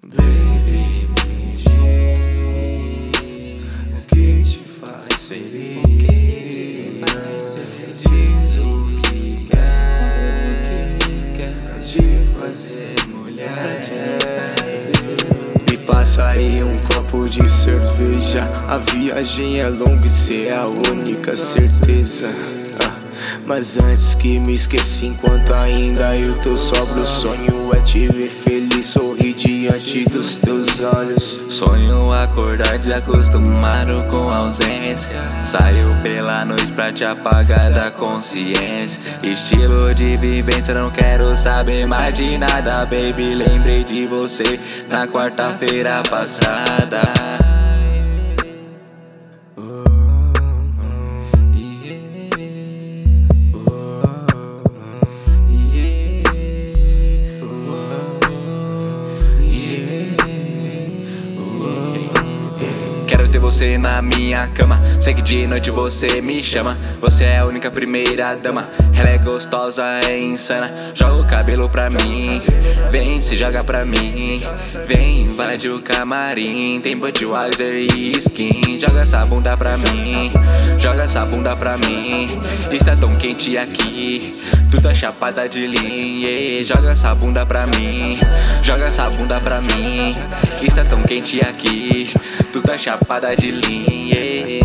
Baby, me diz o que te faz feliz. Diz o que quer te fazer mulher. Me passa aí um copo de cerveja. A viagem é longa e cê é a única certeza. Mas antes que me esqueça, enquanto ainda eu tô sóbrio, o sonho é te ver feliz, sorrir diante dos teus olhos. Sonho acordar desacostumado com a ausência. Saiu pela noite pra te apagar da consciência. Estilo de vivência, não quero saber mais de nada. Baby, lembrei de você na quarta-feira passada. Quero ter você na minha cama. Sei que de noite você me chama. Você é a única primeira dama. Ela é gostosa, é insana. Joga o cabelo pra mim. Vem, se joga pra mim. Vem, invade o camarim. Tem Budweiser e skin. Joga essa bunda pra mim. Joga essa bunda pra mim. Está tão quente aqui. Tu tá chapada de linha. Joga essa bunda pra mim. Joga essa bunda pra mim. Está tão quente aqui. Tu tá chapada de linha.